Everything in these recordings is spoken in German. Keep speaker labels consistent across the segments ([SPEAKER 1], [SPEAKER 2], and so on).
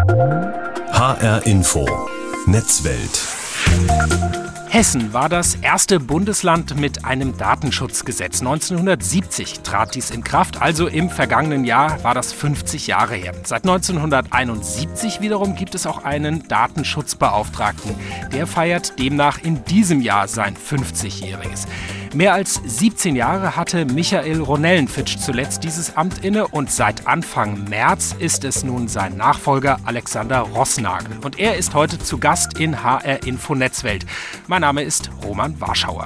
[SPEAKER 1] HR Info Netzwelt.
[SPEAKER 2] Hessen war das erste Bundesland mit einem Datenschutzgesetz. 1970 trat dies in Kraft, also im vergangenen Jahr war das 50 Jahre her. Seit 1971 wiederum gibt es auch einen Datenschutzbeauftragten. Der feiert demnach in diesem Jahr sein 50-jähriges. Mehr als 17 Jahre hatte Michael Ronellenfitsch zuletzt dieses Amt inne und seit Anfang März ist es nun sein Nachfolger Alexander Roßnagel. Und er ist heute zu Gast in HR Info Netzwelt. Mein Name ist Roman Warschauer.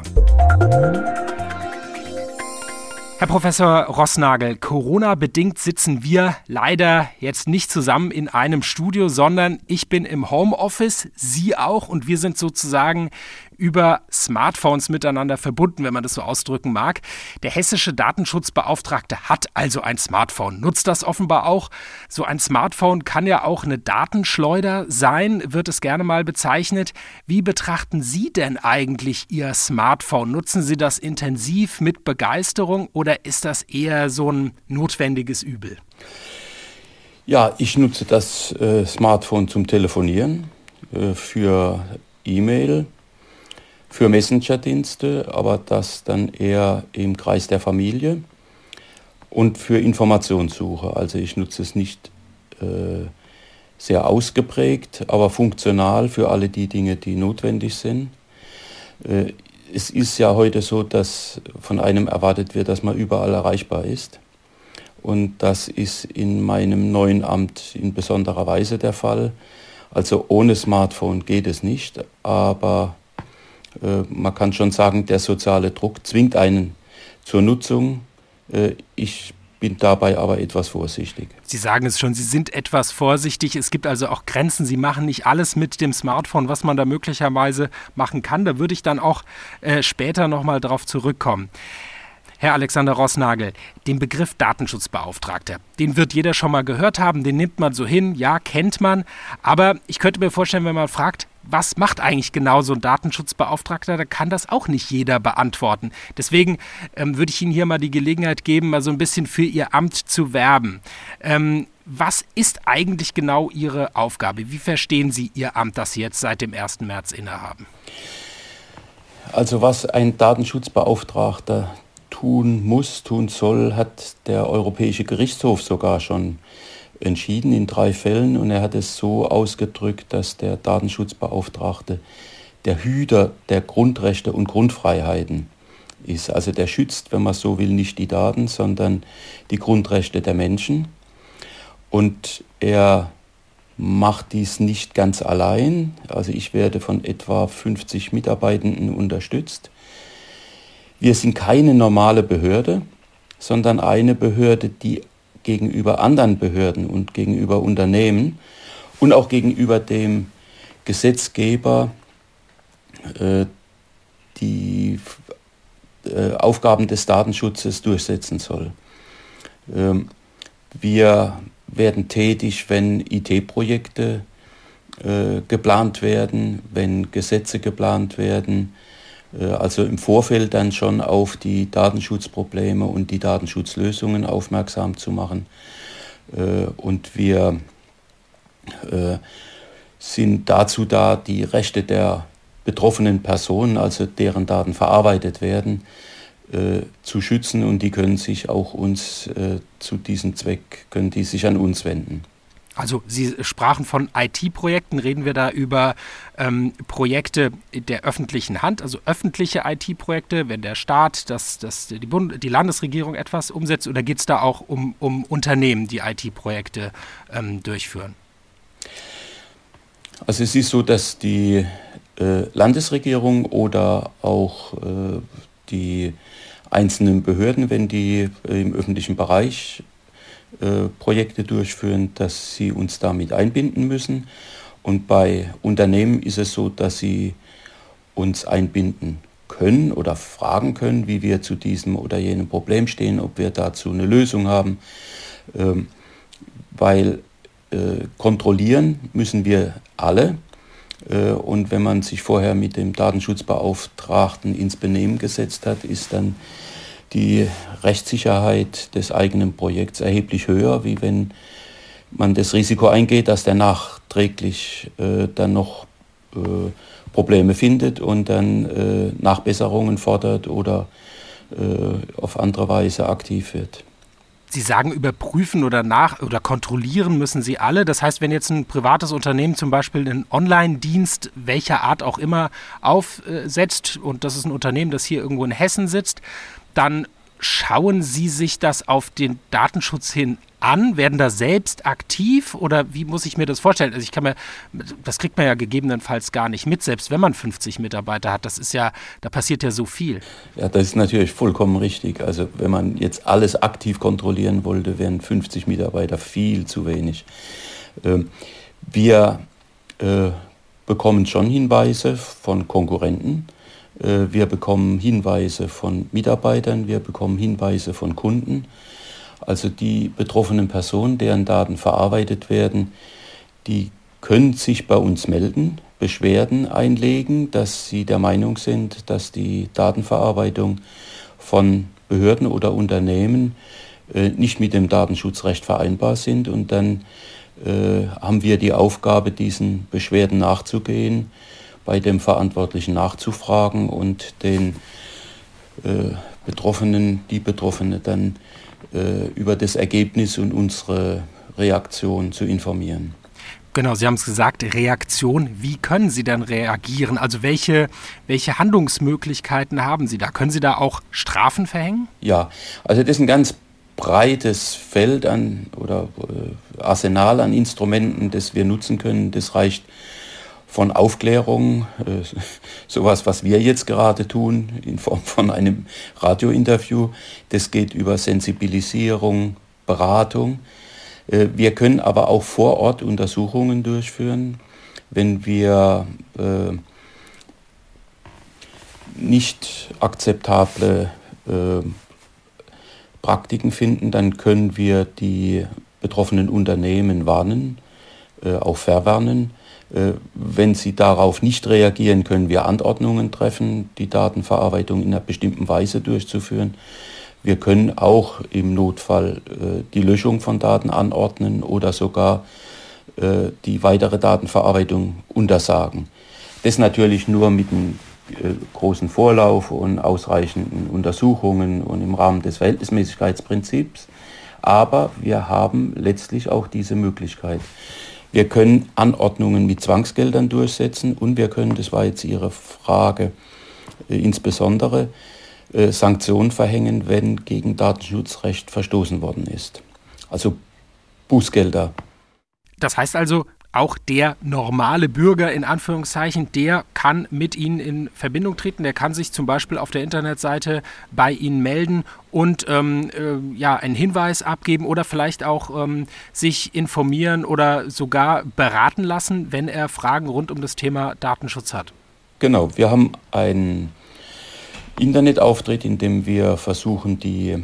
[SPEAKER 2] Herr Professor Roßnagel, Corona-bedingt sitzen wir leider jetzt nicht zusammen in einem Studio, sondern ich bin im Homeoffice, Sie auch, und wir sind sozusagen über Smartphones miteinander verbunden, wenn man das so ausdrücken mag. Der hessische Datenschutzbeauftragte hat also ein Smartphone, nutzt das offenbar auch. So ein Smartphone kann ja auch eine Datenschleuder sein, wird es gerne mal bezeichnet. Wie betrachten Sie denn eigentlich Ihr Smartphone? Nutzen Sie das intensiv mit Begeisterung oder ist das eher so ein notwendiges Übel?
[SPEAKER 3] Ja, ich nutze das Smartphone zum Telefonieren, für E-Mail, für Messenger-Dienste, aber das dann eher im Kreis der Familie und für Informationssuche. Also ich nutze es nicht sehr ausgeprägt, aber funktional für alle die Dinge, die notwendig sind. Es ist ja heute so, dass von einem erwartet wird, dass man überall erreichbar ist. Und das ist in meinem neuen Amt in besonderer Weise der Fall. Also ohne Smartphone geht es nicht, aber man kann schon sagen, der soziale Druck zwingt einen zur Nutzung. Ich bin dabei aber etwas vorsichtig.
[SPEAKER 2] Sie sagen es schon, Sie sind etwas vorsichtig. Es gibt also auch Grenzen. Sie machen nicht alles mit dem Smartphone, was man da möglicherweise machen kann. Da würde ich dann auch später nochmal drauf zurückkommen. Herr Alexander Roßnagel, den Begriff Datenschutzbeauftragter, den wird jeder schon mal gehört haben, den nimmt man so hin, ja, kennt man. Aber ich könnte mir vorstellen, wenn man fragt, was macht eigentlich genau so ein Datenschutzbeauftragter, da kann das auch nicht jeder beantworten. Deswegen würde ich Ihnen hier mal die Gelegenheit geben, mal so ein bisschen für Ihr Amt zu werben. Was ist eigentlich genau Ihre Aufgabe? Wie verstehen Sie Ihr Amt, das Sie jetzt seit dem 1. März innehaben?
[SPEAKER 3] Also was ein Datenschutzbeauftragter tun soll, hat der Europäische Gerichtshof sogar schon entschieden in 3 Fällen. Und er hat es so ausgedrückt, dass der Datenschutzbeauftragte der Hüter der Grundrechte und Grundfreiheiten ist. Also der schützt, wenn man so will, nicht die Daten, sondern die Grundrechte der Menschen. Und er macht dies nicht ganz allein. Also ich werde von etwa 50 Mitarbeitenden unterstützt. Wir sind keine normale Behörde, sondern eine Behörde, die gegenüber anderen Behörden und gegenüber Unternehmen und auch gegenüber dem Gesetzgeber die Aufgaben des Datenschutzes durchsetzen soll. Wir werden tätig, wenn IT-Projekte geplant werden, wenn Gesetze geplant werden, also im Vorfeld dann schon auf die Datenschutzprobleme und die Datenschutzlösungen aufmerksam zu machen. Und wir sind dazu da, die Rechte der betroffenen Personen, also deren Daten verarbeitet werden, zu schützen, und die können sich auch zu diesem Zweck, können die sich an uns wenden.
[SPEAKER 2] Also Sie sprachen von IT-Projekten, reden wir da über Projekte der öffentlichen Hand, also öffentliche IT-Projekte, wenn der Staat, die Landesregierung etwas umsetzt, oder geht es da auch um Unternehmen, die IT-Projekte durchführen?
[SPEAKER 3] Also es ist so, dass die Landesregierung oder auch die einzelnen Behörden, wenn die im öffentlichen Bereich Projekte durchführen, dass sie uns damit einbinden müssen. Und bei Unternehmen ist es so, dass sie uns einbinden können oder fragen können, wie wir zu diesem oder jenem Problem stehen, ob wir dazu eine Lösung haben. Weil kontrollieren müssen wir alle. Und wenn man sich vorher mit dem Datenschutzbeauftragten ins Benehmen gesetzt hat, ist dann die Rechtssicherheit des eigenen Projekts erheblich höher, wie wenn man das Risiko eingeht, dass der nachträglich dann noch Probleme findet und dann Nachbesserungen fordert oder auf andere Weise aktiv wird.
[SPEAKER 2] Sie sagen, überprüfen oder kontrollieren müssen Sie alle. Das heißt, wenn jetzt ein privates Unternehmen zum Beispiel einen Online-Dienst welcher Art auch immer aufsetzt, und das ist ein Unternehmen, das hier irgendwo in Hessen sitzt, dann schauen Sie sich das auf den Datenschutz hin an? Werden da selbst aktiv oder wie muss ich mir das vorstellen? Also das kriegt man ja gegebenenfalls gar nicht mit, selbst wenn man 50 Mitarbeiter hat. Da passiert ja so viel.
[SPEAKER 3] Ja, das ist natürlich vollkommen richtig. Also wenn man jetzt alles aktiv kontrollieren wollte, wären 50 Mitarbeiter viel zu wenig. Wir bekommen schon Hinweise von Konkurrenten. Wir bekommen Hinweise von Mitarbeitern, wir bekommen Hinweise von Kunden. Also die betroffenen Personen, deren Daten verarbeitet werden, die können sich bei uns melden, Beschwerden einlegen, dass sie der Meinung sind, dass die Datenverarbeitung von Behörden oder Unternehmen nicht mit dem Datenschutzrecht vereinbar sind. Und dann haben wir die Aufgabe, diesen Beschwerden nachzugehen, bei dem Verantwortlichen nachzufragen und den die Betroffene dann über das Ergebnis und unsere Reaktion zu informieren.
[SPEAKER 2] Genau, Sie haben es gesagt, Reaktion. Wie können Sie denn reagieren? Also welche Handlungsmöglichkeiten haben Sie da? Können Sie da auch Strafen verhängen?
[SPEAKER 3] Ja, also das ist ein ganz breites Feld Arsenal an Instrumenten, das wir nutzen können. Das reicht von Aufklärung, sowas, was wir jetzt gerade tun, in Form von einem Radiointerview. Das geht über Sensibilisierung, Beratung. Wir können aber auch vor Ort Untersuchungen durchführen, wenn wir nicht akzeptable Praktiken finden, dann können wir die betroffenen Unternehmen warnen, auch verwarnen. Wenn sie darauf nicht reagieren, können wir Anordnungen treffen, die Datenverarbeitung in einer bestimmten Weise durchzuführen. Wir können auch im Notfall die Löschung von Daten anordnen oder sogar die weitere Datenverarbeitung untersagen. Das natürlich nur mit einem großen Vorlauf und ausreichenden Untersuchungen und im Rahmen des Verhältnismäßigkeitsprinzips. Aber wir haben letztlich auch diese Möglichkeit. Wir können Anordnungen mit Zwangsgeldern durchsetzen und wir können, das war jetzt Ihre Frage, insbesondere Sanktionen verhängen, wenn gegen Datenschutzrecht verstoßen worden ist. Also Bußgelder.
[SPEAKER 2] Das heißt also, auch der normale Bürger in Anführungszeichen, der kann mit Ihnen in Verbindung treten, der kann sich zum Beispiel auf der Internetseite bei Ihnen melden und einen Hinweis abgeben oder vielleicht auch sich informieren oder sogar beraten lassen, wenn er Fragen rund um das Thema Datenschutz hat.
[SPEAKER 3] Genau, wir haben einen Internetauftritt, in dem wir versuchen, die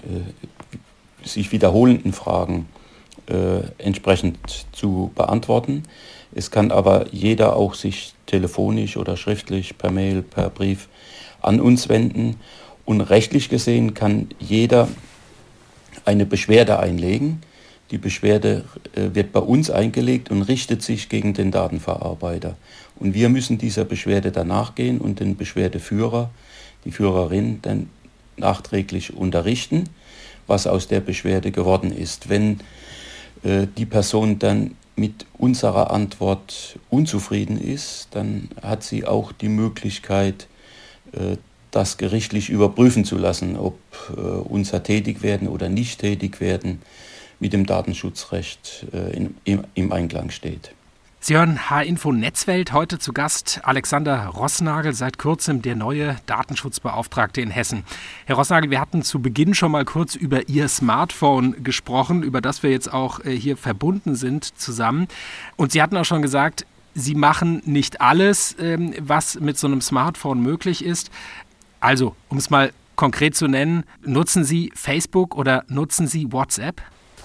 [SPEAKER 3] sich wiederholenden Fragen entsprechend zu beantworten. Es kann aber jeder auch sich telefonisch oder schriftlich, per Mail, per Brief an uns wenden. Und rechtlich gesehen kann jeder eine Beschwerde einlegen. Die Beschwerde wird bei uns eingelegt und richtet sich gegen den Datenverarbeiter. Und wir müssen dieser Beschwerde danach gehen und den Beschwerdeführer, die Führerin, dann nachträglich unterrichten, was aus der Beschwerde geworden ist. Wenn die Person dann mit unserer Antwort unzufrieden ist, dann hat sie auch die Möglichkeit, das gerichtlich überprüfen zu lassen, ob unser Tätigwerden oder nicht Tätigwerden mit dem Datenschutzrecht im Einklang steht.
[SPEAKER 2] Sie hören H-Info Netzwelt, heute zu Gast Alexander Roßnagel, seit kurzem der neue Datenschutzbeauftragte in Hessen. Herr Roßnagel, wir hatten zu Beginn schon mal kurz über Ihr Smartphone gesprochen, über das wir jetzt auch hier verbunden sind zusammen. Und Sie hatten auch schon gesagt, Sie machen nicht alles, was mit so einem Smartphone möglich ist. Also, um es mal konkret zu nennen, nutzen Sie Facebook oder nutzen Sie WhatsApp?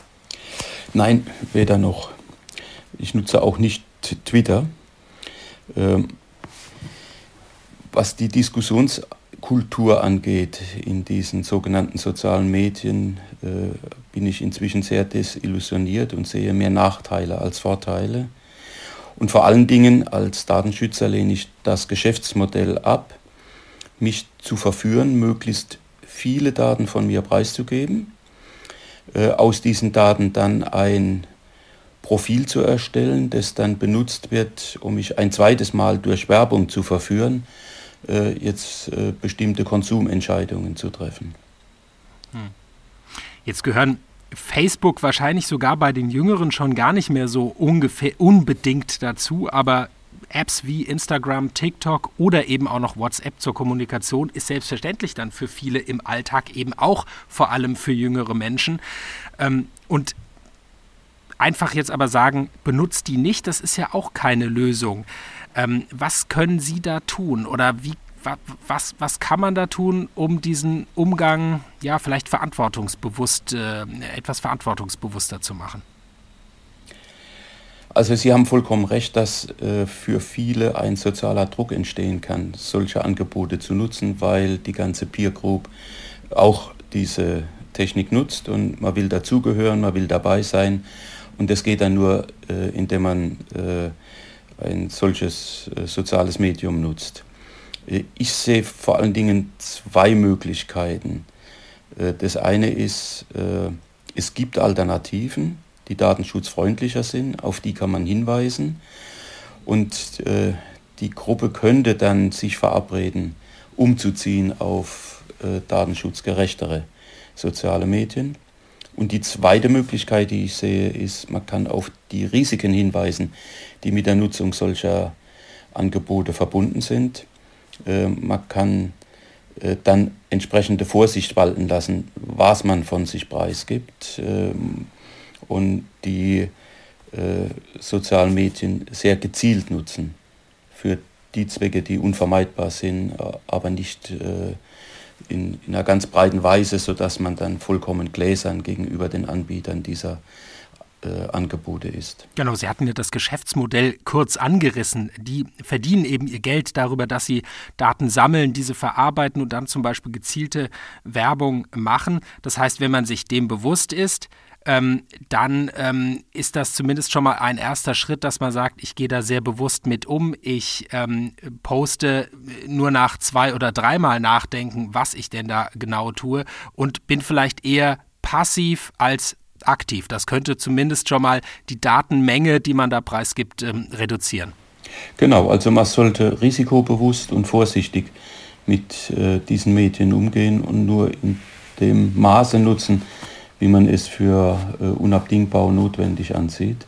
[SPEAKER 3] Nein, weder noch. Ich nutze auch nicht Twitter. Was die Diskussionskultur Kultur angeht in diesen sogenannten sozialen Medien, bin ich inzwischen sehr desillusioniert und sehe mehr Nachteile als Vorteile. Und vor allen Dingen als Datenschützer lehne ich das Geschäftsmodell ab, mich zu verführen, möglichst viele Daten von mir preiszugeben, aus diesen Daten dann ein Profil zu erstellen, das dann benutzt wird, um mich ein zweites Mal durch Werbung zu verführen, jetzt bestimmte Konsumentscheidungen zu treffen.
[SPEAKER 2] Jetzt gehören Facebook wahrscheinlich sogar bei den Jüngeren schon gar nicht mehr so unbedingt dazu, aber Apps wie Instagram, TikTok oder eben auch noch WhatsApp zur Kommunikation ist selbstverständlich dann für viele im Alltag eben auch vor allem für jüngere Menschen. Und einfach jetzt aber sagen, benutzt die nicht, das ist ja auch keine Lösung. Was können Sie da tun oder was kann man da tun, um diesen Umgang ja vielleicht etwas verantwortungsbewusster zu machen?
[SPEAKER 3] Also Sie haben vollkommen recht, dass für viele ein sozialer Druck entstehen kann, solche Angebote zu nutzen, weil die ganze Peer Group auch diese Technik nutzt und man will dazugehören, man will dabei sein. Und das geht dann nur, indem man ein solches soziales Medium nutzt. Ich sehe vor allen Dingen zwei Möglichkeiten. Das eine ist, es gibt Alternativen, die datenschutzfreundlicher sind, auf die kann man hinweisen. Und die Gruppe könnte dann sich verabreden, umzuziehen auf datenschutzgerechtere soziale Medien. Und die zweite Möglichkeit, die ich sehe, ist, man kann auf die Risiken hinweisen, die mit der Nutzung solcher Angebote verbunden sind. Man kann dann entsprechende Vorsicht walten lassen, was man von sich preisgibt. Und die sozialen Medien sehr gezielt nutzen für die Zwecke, die unvermeidbar sind, aber nicht in einer ganz breiten Weise, sodass man dann vollkommen gläsern gegenüber den Anbietern dieser Angebote ist.
[SPEAKER 2] Genau, Sie hatten ja das Geschäftsmodell kurz angerissen. Die verdienen eben ihr Geld darüber, dass sie Daten sammeln, diese verarbeiten und dann zum Beispiel gezielte Werbung machen. Das heißt, wenn man sich dem bewusst ist, dann ist das zumindest schon mal ein erster Schritt, dass man sagt, ich gehe da sehr bewusst mit um. Ich poste nur nach 2- oder 3-mal nachdenken, was ich denn da genau tue und bin vielleicht eher passiv als aktiv. Das könnte zumindest schon mal die Datenmenge, die man da preisgibt, reduzieren.
[SPEAKER 3] Genau, also man sollte risikobewusst und vorsichtig mit diesen Medien umgehen und nur in dem Maße nutzen, wie man es für unabdingbar und notwendig ansieht.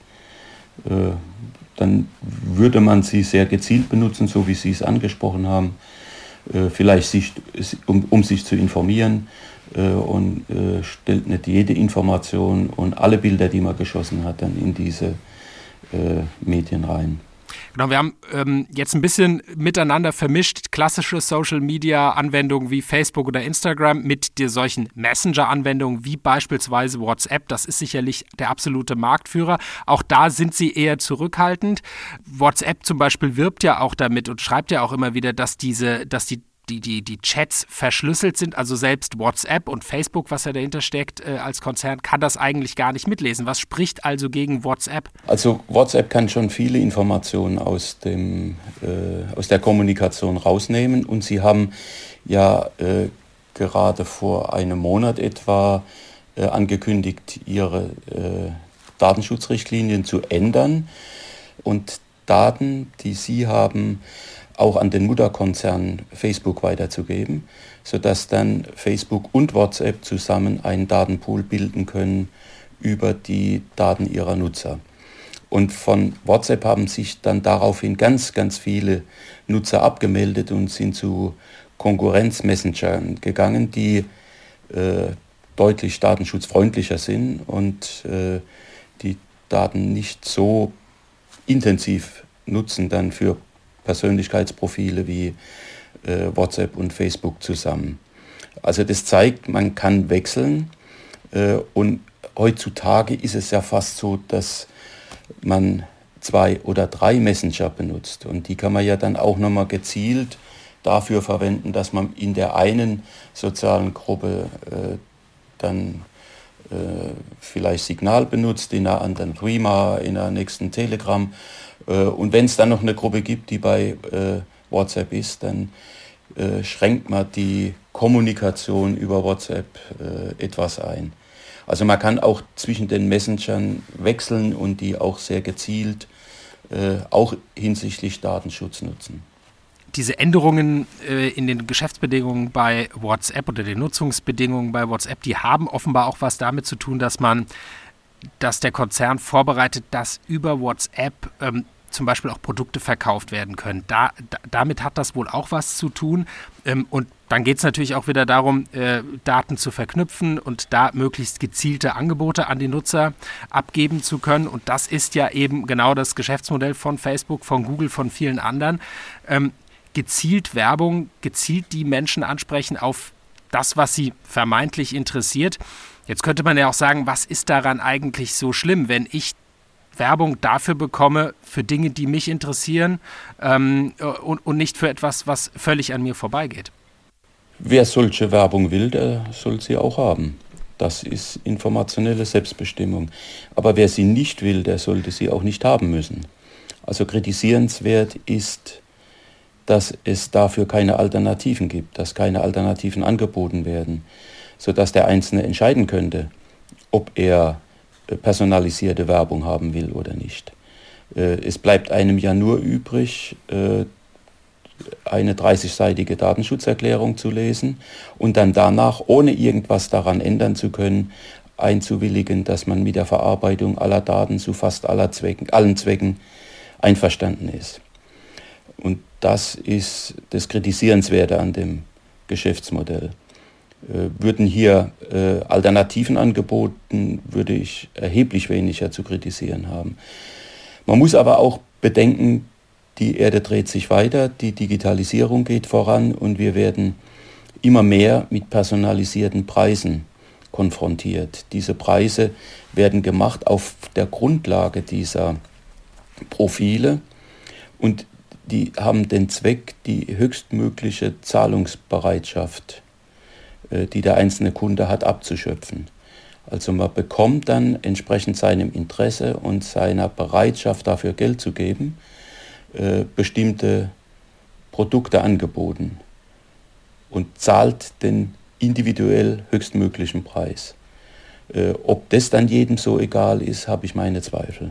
[SPEAKER 3] Dann würde man sie sehr gezielt benutzen, so wie Sie es angesprochen haben, vielleicht um sich zu informieren und stellt nicht jede Information und alle Bilder, die man geschossen hat, dann in diese Medien rein.
[SPEAKER 2] Genau, wir haben jetzt ein bisschen miteinander vermischt, klassische Social-Media-Anwendungen wie Facebook oder Instagram mit solchen Messenger-Anwendungen wie beispielsweise WhatsApp. Das ist sicherlich der absolute Marktführer. Auch da sind sie eher zurückhaltend. WhatsApp zum Beispiel wirbt ja auch damit und schreibt ja auch immer wieder, dass die Chats verschlüsselt sind, also selbst WhatsApp und Facebook, was ja dahinter steckt als Konzern, kann das eigentlich gar nicht mitlesen. Was spricht also gegen WhatsApp?
[SPEAKER 3] Also WhatsApp kann schon viele Informationen aus der Kommunikation rausnehmen und Sie haben ja gerade vor einem Monat etwa angekündigt, Ihre Datenschutzrichtlinien zu ändern und Daten, die Sie haben, auch an den Mutterkonzern Facebook weiterzugeben, sodass dann Facebook und WhatsApp zusammen einen Datenpool bilden können über die Daten ihrer Nutzer. Und von WhatsApp haben sich dann daraufhin ganz, ganz viele Nutzer abgemeldet und sind zu Konkurrenz-Messengern gegangen, die deutlich datenschutzfreundlicher sind und die Daten nicht so intensiv nutzen dann für Persönlichkeitsprofile wie WhatsApp und Facebook zusammen. Also das zeigt, man kann wechseln und heutzutage ist es ja fast so, dass man 2 oder 3 Messenger benutzt und die kann man ja dann auch nochmal gezielt dafür verwenden, dass man in der einen sozialen Gruppe dann vielleicht Signal benutzt, in der anderen Threema, in der nächsten Telegram. Und wenn es dann noch eine Gruppe gibt, die bei WhatsApp ist, dann schränkt man die Kommunikation über WhatsApp etwas ein. Also man kann auch zwischen den Messengern wechseln und die auch sehr gezielt auch hinsichtlich Datenschutz nutzen.
[SPEAKER 2] Diese Änderungen in den Geschäftsbedingungen bei WhatsApp oder den Nutzungsbedingungen bei WhatsApp, die haben offenbar auch was damit zu tun, dass der Konzern vorbereitet, dass über WhatsApp zum Beispiel auch Produkte verkauft werden können. Damit hat das wohl auch was zu tun. Und dann geht es natürlich auch wieder darum, Daten zu verknüpfen und da möglichst gezielte Angebote an die Nutzer abgeben zu können. Und das ist ja eben genau das Geschäftsmodell von Facebook, von Google, von vielen anderen. Gezielt Werbung, gezielt die Menschen ansprechen auf das, was sie vermeintlich interessiert. Jetzt könnte man ja auch sagen, was ist daran eigentlich so schlimm, wenn ich Werbung dafür bekomme, für Dinge, die mich interessieren und nicht für etwas, was völlig an mir vorbeigeht.
[SPEAKER 3] Wer solche Werbung will, der soll sie auch haben. Das ist informationelle Selbstbestimmung. Aber wer sie nicht will, der sollte sie auch nicht haben müssen. Also kritisierenswert ist, dass es dafür keine Alternativen gibt, dass keine Alternativen angeboten werden, sodass der Einzelne entscheiden könnte, ob er personalisierte Werbung haben will oder nicht. Es bleibt einem ja nur übrig, eine 30-seitige Datenschutzerklärung zu lesen und dann danach, ohne irgendwas daran ändern zu können, einzuwilligen, dass man mit der Verarbeitung aller Daten zu fast allen Zwecken einverstanden ist. Und das ist das Kritisierenswerte an dem Geschäftsmodell. Würden hier Alternativen angeboten, würde ich erheblich weniger zu kritisieren haben. Man muss aber auch bedenken, die Erde dreht sich weiter, die Digitalisierung geht voran und wir werden immer mehr mit personalisierten Preisen konfrontiert. Diese Preise werden gemacht auf der Grundlage dieser Profile und die haben den Zweck, die höchstmögliche Zahlungsbereitschaft, die der einzelne Kunde hat, abzuschöpfen. Also man bekommt dann entsprechend seinem Interesse und seiner Bereitschaft, dafür Geld zu geben, bestimmte Produkte angeboten und zahlt den individuell höchstmöglichen Preis. Ob das dann jedem so egal ist, habe ich meine Zweifel.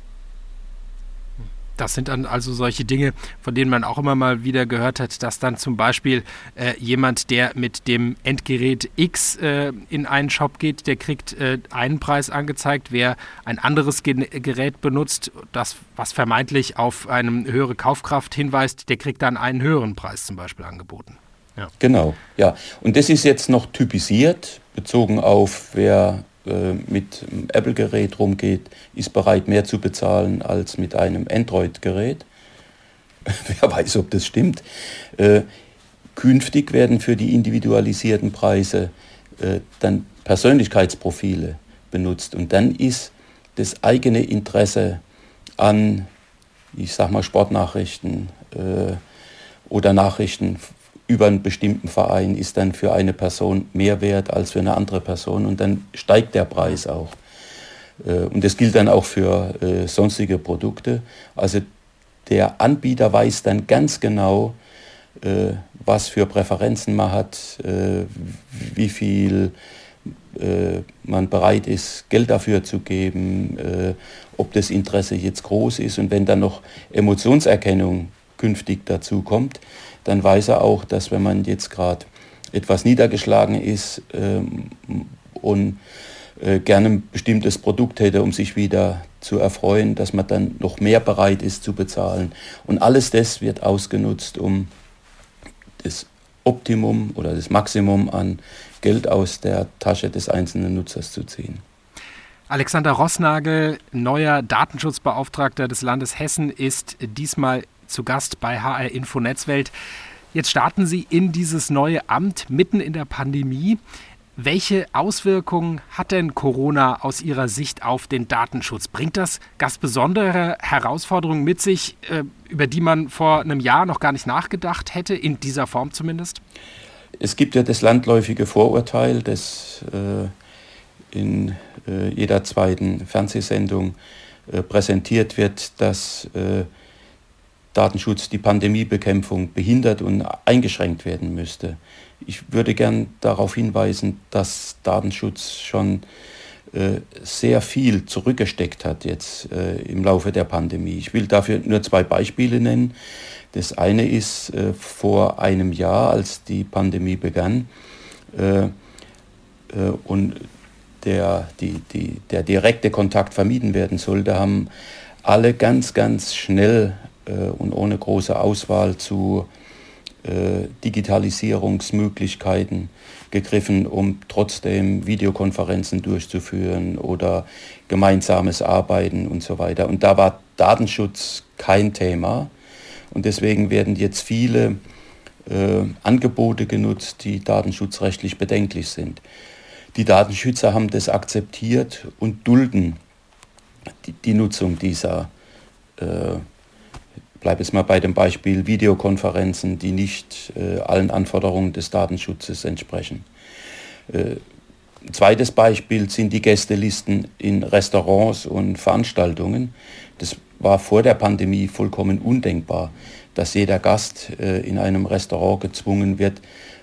[SPEAKER 2] Das sind dann also solche Dinge, von denen man auch immer mal wieder gehört hat, dass dann zum Beispiel jemand, der mit dem Endgerät X in einen Shop geht, der kriegt einen Preis angezeigt. Wer ein anderes Gerät benutzt, das was vermeintlich auf eine höhere Kaufkraft hinweist, der kriegt dann einen höheren Preis zum Beispiel angeboten. Ja.
[SPEAKER 3] Genau, ja. Und das ist jetzt noch typisiert, bezogen auf wer mit einem Apple-Gerät rumgeht, ist bereit, mehr zu bezahlen als mit einem Android-Gerät. Wer weiß, ob das stimmt. Künftig werden für die individualisierten Preise dann Persönlichkeitsprofile benutzt. Und dann ist das eigene Interesse an, ich sag mal, Sportnachrichten oder Nachrichten über einen bestimmten Verein ist dann für eine Person mehr wert als für eine andere Person und dann steigt der Preis auch. Und das gilt dann auch für sonstige Produkte. Also der Anbieter weiß dann ganz genau, was für Präferenzen man hat, wie viel man bereit ist, Geld dafür zu geben, ob das Interesse jetzt groß ist. Und wenn dann noch Emotionserkennung künftig dazu kommt, dann weiß er auch, dass wenn man jetzt gerade etwas niedergeschlagen ist und gerne ein bestimmtes Produkt hätte, um sich wieder zu erfreuen, dass man dann noch mehr bereit ist zu bezahlen. Und alles das wird ausgenutzt, um das Optimum oder das Maximum an Geld aus der Tasche des einzelnen Nutzers zu ziehen.
[SPEAKER 2] Alexander Roßnagel, neuer Datenschutzbeauftragter des Landes Hessen, ist diesmal zu Gast bei HR Info Netzwelt. Jetzt starten Sie in dieses neue Amt mitten in der Pandemie. Welche Auswirkungen hat denn Corona aus Ihrer Sicht auf den Datenschutz? Bringt das ganz besondere Herausforderungen mit sich, über die man vor einem Jahr noch gar nicht nachgedacht hätte, in dieser Form zumindest?
[SPEAKER 3] Es gibt ja das landläufige Vorurteil, das in jeder zweiten Fernsehsendung präsentiert wird, dass Datenschutz die Pandemiebekämpfung behindert und eingeschränkt werden müsste. Ich würde gern darauf hinweisen, dass Datenschutz schon sehr viel zurückgesteckt hat jetzt im Laufe der Pandemie. Ich will dafür nur 2 Beispiele nennen. Das eine ist vor einem Jahr, als die Pandemie begann und der direkte Kontakt vermieden werden sollte, haben alle ganz, ganz schnell und ohne große Auswahl zu Digitalisierungsmöglichkeiten gegriffen, um trotzdem Videokonferenzen durchzuführen oder gemeinsames Arbeiten und so weiter. Und da war Datenschutz kein Thema. Und deswegen werden jetzt viele Angebote genutzt, die datenschutzrechtlich bedenklich sind. Die Datenschützer haben das akzeptiert und dulden die Nutzung dieser bleibe jetzt mal bei dem Beispiel Videokonferenzen, die nicht allen Anforderungen des Datenschutzes entsprechen. Ein zweites Beispiel sind die Gästelisten in Restaurants und Veranstaltungen. Das war vor der Pandemie vollkommen undenkbar, dass jeder Gast in einem Restaurant gezwungen wird,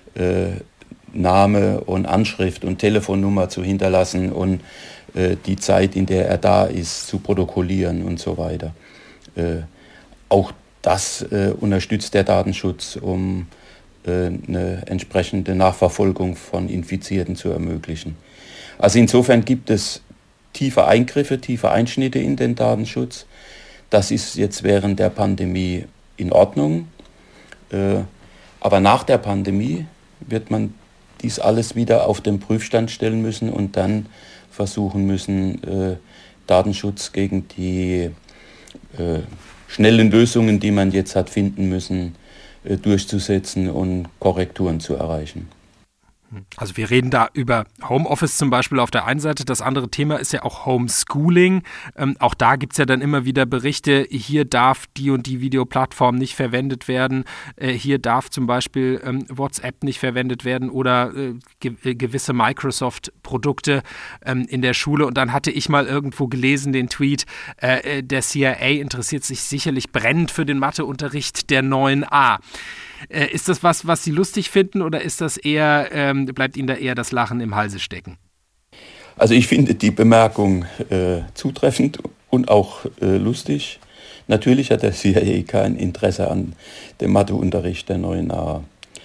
[SPEAKER 3] Name und Anschrift und Telefonnummer zu hinterlassen und die Zeit, in der er da ist, zu protokollieren und so weiter. Auch das unterstützt der Datenschutz, um eine entsprechende Nachverfolgung von Infizierten zu ermöglichen. Also insofern gibt es tiefe Eingriffe, tiefe Einschnitte in den Datenschutz. Das ist jetzt während der Pandemie in Ordnung. Aber nach der Pandemie wird man dies alles wieder auf den Prüfstand stellen müssen und dann versuchen müssen, Datenschutz gegen die schnellen Lösungen, die man jetzt hat finden müssen, durchzusetzen und Korrekturen zu erreichen.
[SPEAKER 2] Also wir reden da über Homeoffice zum Beispiel auf der einen Seite. Das andere Thema ist ja auch Homeschooling. Auch da gibt es ja dann immer wieder Berichte, hier darf die und die Videoplattform nicht verwendet werden. Hier darf zum Beispiel WhatsApp nicht verwendet werden oder gewisse Microsoft-Produkte in der Schule. Und dann hatte ich mal irgendwo gelesen, den Tweet, der CIA interessiert sich sicherlich brennend für den Matheunterricht der 9a. Ist das was Sie lustig finden oder ist das eher, bleibt Ihnen da eher das Lachen im Halse stecken?
[SPEAKER 3] Also ich finde die Bemerkung zutreffend und auch lustig. Natürlich hat der CIA kein Interesse an dem Matheunterricht der 9a.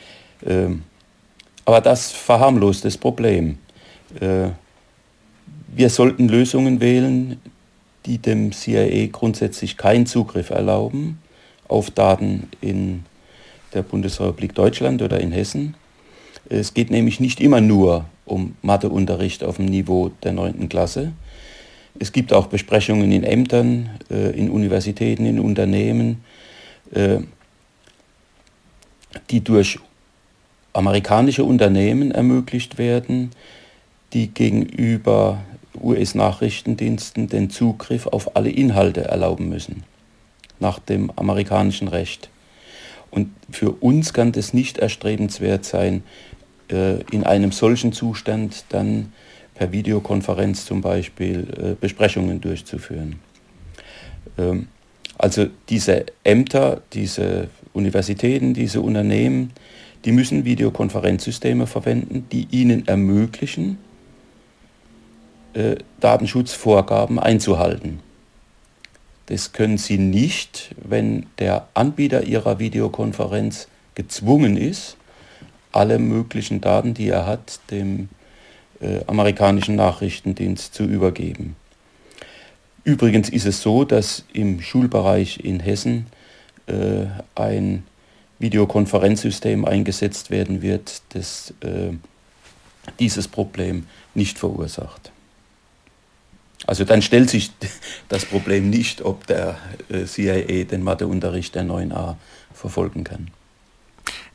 [SPEAKER 3] Aber das verharmlost das Problem. Wir sollten Lösungen wählen, die dem CIA grundsätzlich keinen Zugriff erlauben auf Daten in der Bundesrepublik Deutschland oder in Hessen. Es geht nämlich nicht immer nur um Matheunterricht auf dem Niveau der 9. Klasse. Es gibt auch Besprechungen in Ämtern, in Universitäten, in Unternehmen, die durch amerikanische Unternehmen ermöglicht werden, die gegenüber US-Nachrichtendiensten den Zugriff auf alle Inhalte erlauben müssen, nach dem amerikanischen Recht. Und für uns kann das nicht erstrebenswert sein, in einem solchen Zustand dann per Videokonferenz zum Beispiel Besprechungen durchzuführen. Also diese Ämter, diese Universitäten, diese Unternehmen, die müssen Videokonferenzsysteme verwenden, die ihnen ermöglichen, Datenschutzvorgaben einzuhalten. Das können sie nicht, wenn der Anbieter ihrer Videokonferenz gezwungen ist, alle möglichen Daten, die er hat, dem amerikanischen Nachrichtendienst zu übergeben. Übrigens ist es so, dass im Schulbereich in Hessen ein Videokonferenzsystem eingesetzt werden wird, das dieses Problem nicht verursacht. Also dann stellt sich das Problem nicht, ob der CIA den Matheunterricht der 9a verfolgen kann.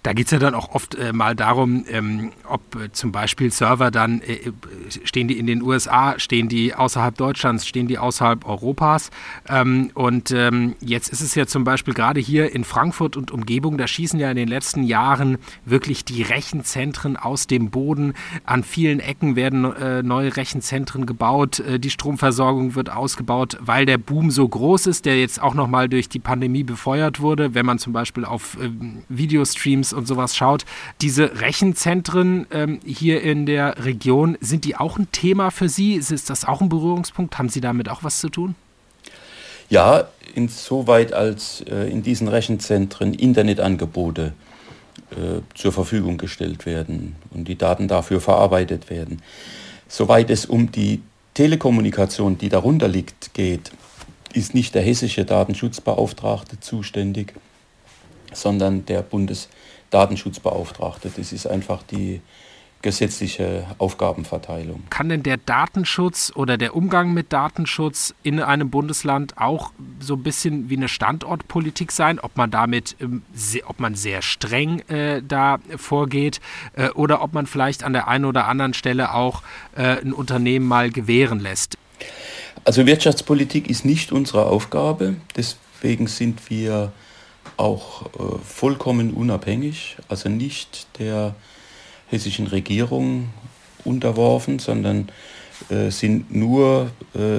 [SPEAKER 2] Da geht es ja dann auch oft mal darum, ob zum Beispiel Server dann, stehen die in den USA, stehen die außerhalb Deutschlands, stehen die außerhalb Europas. Jetzt ist es ja zum Beispiel gerade hier in Frankfurt und Umgebung, da schießen ja in den letzten Jahren wirklich die Rechenzentren aus dem Boden. An vielen Ecken werden neue Rechenzentren gebaut, die Stromversorgung wird ausgebaut, weil der Boom so groß ist, der jetzt auch nochmal durch die Pandemie befeuert wurde, wenn man zum Beispiel auf Videostreams und sowas schaut. Diese Rechenzentren hier in der Region, sind die auch ein Thema für Sie? Ist das auch ein Berührungspunkt? Haben Sie damit auch was zu tun?
[SPEAKER 3] Ja, insoweit als in diesen Rechenzentren Internetangebote zur Verfügung gestellt werden und die Daten dafür verarbeitet werden. Soweit es um die Telekommunikation, die darunter liegt, geht, ist nicht der hessische Datenschutzbeauftragte zuständig, sondern der Bundesdatenschutzbeauftragte. Das ist einfach die gesetzliche Aufgabenverteilung.
[SPEAKER 2] Kann denn der Datenschutz oder der Umgang mit Datenschutz in einem Bundesland auch so ein bisschen wie eine Standortpolitik sein, ob man sehr streng da vorgeht oder ob man vielleicht an der einen oder anderen Stelle auch ein Unternehmen mal gewähren lässt?
[SPEAKER 3] Also Wirtschaftspolitik ist nicht unsere Aufgabe, deswegen sind wir auch vollkommen unabhängig, also nicht der hessischen Regierung unterworfen, sondern sind nur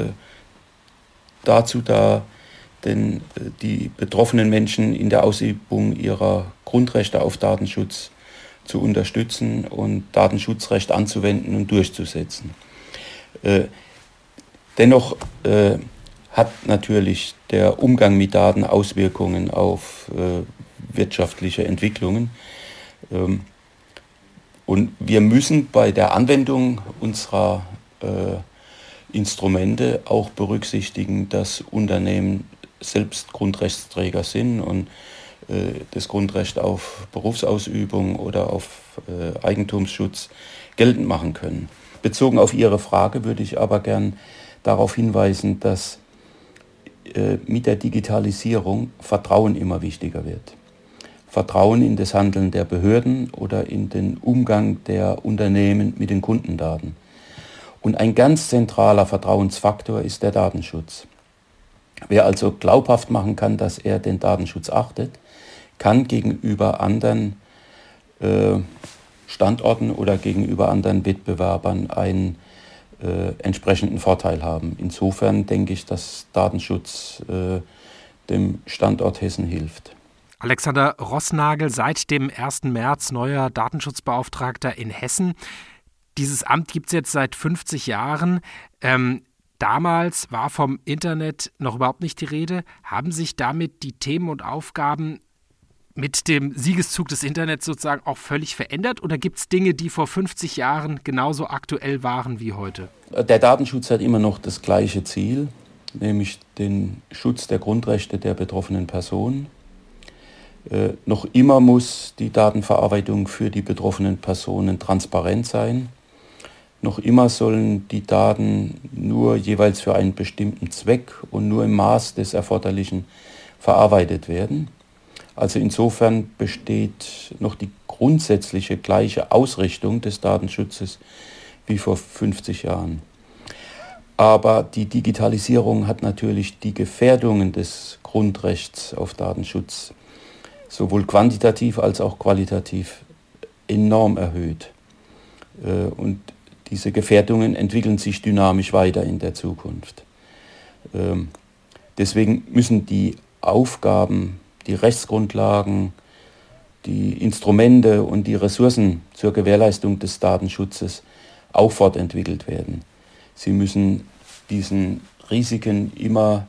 [SPEAKER 3] dazu da, denn die betroffenen Menschen in der Ausübung ihrer Grundrechte auf Datenschutz zu unterstützen und Datenschutzrecht anzuwenden und durchzusetzen. Dennoch hat natürlich der Umgang mit Daten Auswirkungen auf wirtschaftliche Entwicklungen. Und wir müssen bei der Anwendung unserer Instrumente auch berücksichtigen, dass Unternehmen selbst Grundrechtsträger sind und das Grundrecht auf Berufsausübung oder auf Eigentumsschutz geltend machen können. Bezogen auf Ihre Frage würde ich aber gern darauf hinweisen, dass mit der Digitalisierung Vertrauen immer wichtiger wird. Vertrauen in das Handeln der Behörden oder in den Umgang der Unternehmen mit den Kundendaten. Und ein ganz zentraler Vertrauensfaktor ist der Datenschutz. Wer also glaubhaft machen kann, dass er den Datenschutz achtet, kann gegenüber anderen Standorten oder gegenüber anderen Wettbewerbern einen entsprechenden Vorteil haben. Insofern denke ich, dass Datenschutz dem Standort Hessen hilft.
[SPEAKER 2] Alexander Roßnagel, seit dem 1. März neuer Datenschutzbeauftragter in Hessen. Dieses Amt gibt es jetzt seit 50 Jahren. Damals war vom Internet noch überhaupt nicht die Rede. Haben sich damit die Themen und Aufgaben mit dem Siegeszug des Internets sozusagen auch völlig verändert? Oder gibt es Dinge, die vor 50 Jahren genauso aktuell waren wie heute?
[SPEAKER 3] Der Datenschutz hat immer noch das gleiche Ziel, nämlich den Schutz der Grundrechte der betroffenen Personen. Noch immer muss die Datenverarbeitung für die betroffenen Personen transparent sein. Noch immer sollen die Daten nur jeweils für einen bestimmten Zweck und nur im Maß des Erforderlichen verarbeitet werden. Also insofern besteht noch die grundsätzliche gleiche Ausrichtung des Datenschutzes wie vor 50 Jahren. Aber die Digitalisierung hat natürlich die Gefährdungen des Grundrechts auf Datenschutz sowohl quantitativ als auch qualitativ enorm erhöht. Und diese Gefährdungen entwickeln sich dynamisch weiter in der Zukunft. Deswegen müssen die Aufgaben, die Rechtsgrundlagen, die Instrumente und die Ressourcen zur Gewährleistung des Datenschutzes auch fortentwickelt werden. Sie müssen diesen Risiken immer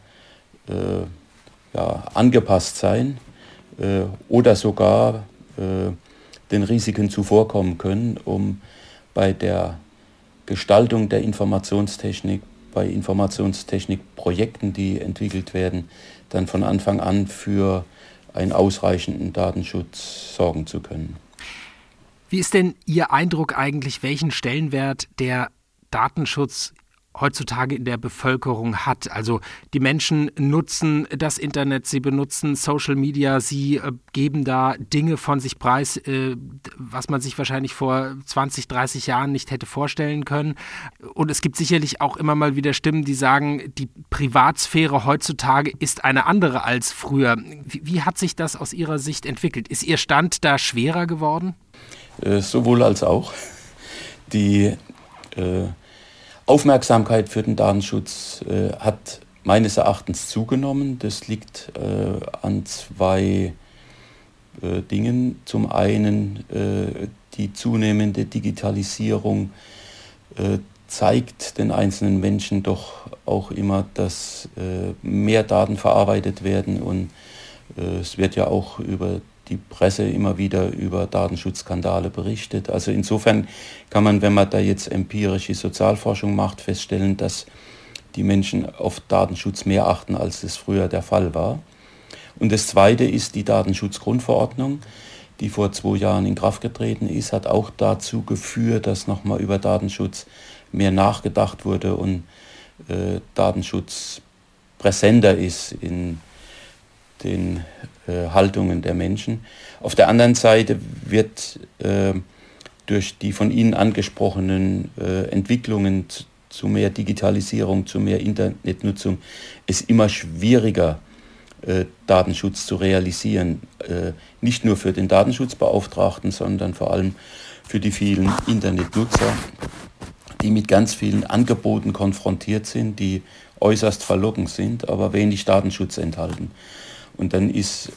[SPEAKER 3] angepasst sein oder sogar den Risiken zuvorkommen können, um bei der Gestaltung der Informationstechnik, bei Informationstechnikprojekten, die entwickelt werden, dann von Anfang an für einen ausreichenden Datenschutz sorgen zu können.
[SPEAKER 2] Wie ist denn Ihr Eindruck eigentlich, welchen Stellenwert der Datenschutz heutzutage in der Bevölkerung hat. Also die Menschen nutzen das Internet, sie benutzen Social Media, sie geben da Dinge von sich preis, was man sich wahrscheinlich vor 20, 30 Jahren nicht hätte vorstellen können. Und es gibt sicherlich auch immer mal wieder Stimmen, die sagen, die Privatsphäre heutzutage ist eine andere als früher. Wie hat sich das aus Ihrer Sicht entwickelt? Ist Ihr Stand da schwerer geworden?
[SPEAKER 3] Sowohl als auch. Die Aufmerksamkeit für den Datenschutz hat meines Erachtens zugenommen. Das liegt an zwei Dingen. Zum einen die zunehmende Digitalisierung zeigt den einzelnen Menschen doch auch immer, dass mehr Daten verarbeitet werden, und es wird ja auch über die Presse immer wieder über Datenschutzskandale berichtet. Also insofern kann man, wenn man da jetzt empirische Sozialforschung macht, feststellen, dass die Menschen auf Datenschutz mehr achten, als es früher der Fall war. Und das Zweite ist die Datenschutzgrundverordnung, die vor 2 Jahren in Kraft getreten ist, hat auch dazu geführt, dass nochmal über Datenschutz mehr nachgedacht wurde und Datenschutz präsenter ist in den Haltungen der Menschen. Auf der anderen Seite wird durch die von Ihnen angesprochenen Entwicklungen zu mehr Digitalisierung, zu mehr Internetnutzung es immer schwieriger, Datenschutz zu realisieren. Nicht nur für den Datenschutzbeauftragten, sondern vor allem für die vielen Internetnutzer, die mit ganz vielen Angeboten konfrontiert sind, die äußerst verlockend sind, aber wenig Datenschutz enthalten. Und dann ist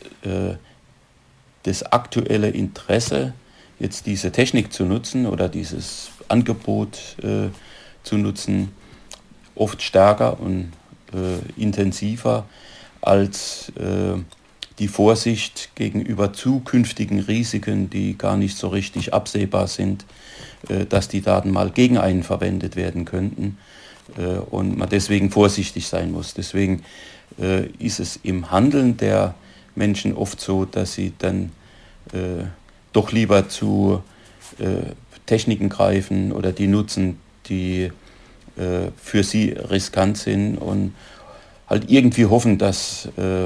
[SPEAKER 3] das aktuelle Interesse, jetzt diese Technik zu nutzen oder dieses Angebot zu nutzen, oft stärker und intensiver als die Vorsicht gegenüber zukünftigen Risiken, die gar nicht so richtig absehbar sind, dass die Daten mal gegen einen verwendet werden könnten und man deswegen vorsichtig sein muss. Deswegen ist es im Handeln der Menschen oft so, dass sie dann doch lieber zu Techniken greifen oder die nutzen, die für sie riskant sind und halt irgendwie hoffen, dass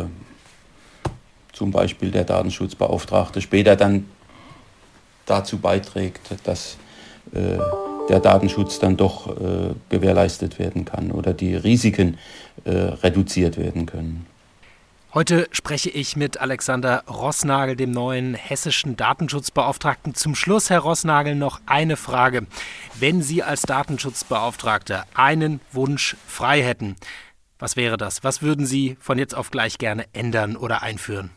[SPEAKER 3] zum Beispiel der Datenschutzbeauftragte später dann dazu beiträgt, dass der Datenschutz dann doch gewährleistet werden kann oder die Risiken reduziert werden können.
[SPEAKER 2] Heute spreche ich mit Alexander Roßnagel, dem neuen hessischen Datenschutzbeauftragten. Zum Schluss, Herr Roßnagel, noch eine Frage. Wenn Sie als Datenschutzbeauftragter einen Wunsch frei hätten, was wäre das? Was würden Sie von jetzt auf gleich gerne ändern oder einführen?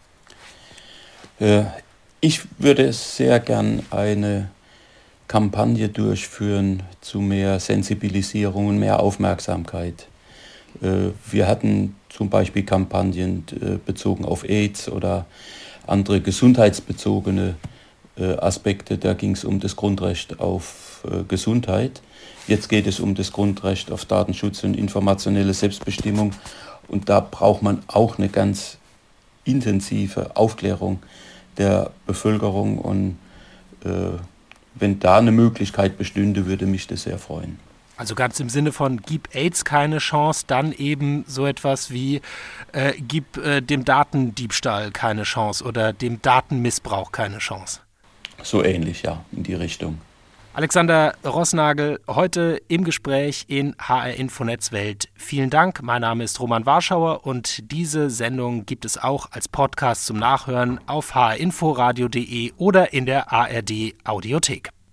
[SPEAKER 3] Ich würde sehr gern eine Kampagne durchführen zu mehr Sensibilisierung und mehr Aufmerksamkeit. Wir hatten zum Beispiel Kampagnen bezogen auf AIDS oder andere gesundheitsbezogene Aspekte. Da ging es um das Grundrecht auf Gesundheit. Jetzt geht es um das Grundrecht auf Datenschutz und informationelle Selbstbestimmung. Und da braucht man auch eine ganz intensive Aufklärung der Bevölkerung. Und wenn da eine Möglichkeit bestünde, würde mich das sehr freuen.
[SPEAKER 2] Also ganz im Sinne von, gib AIDS keine Chance, dann eben so etwas wie, gib dem Datendiebstahl keine Chance oder dem Datenmissbrauch keine Chance.
[SPEAKER 3] So ähnlich, ja, in die Richtung.
[SPEAKER 2] Alexander Roßnagel, heute im Gespräch in HR Info Netzwelt. Vielen Dank, mein Name ist Roman Warschauer und diese Sendung gibt es auch als Podcast zum Nachhören auf hrinforadio.de oder in der ARD Audiothek.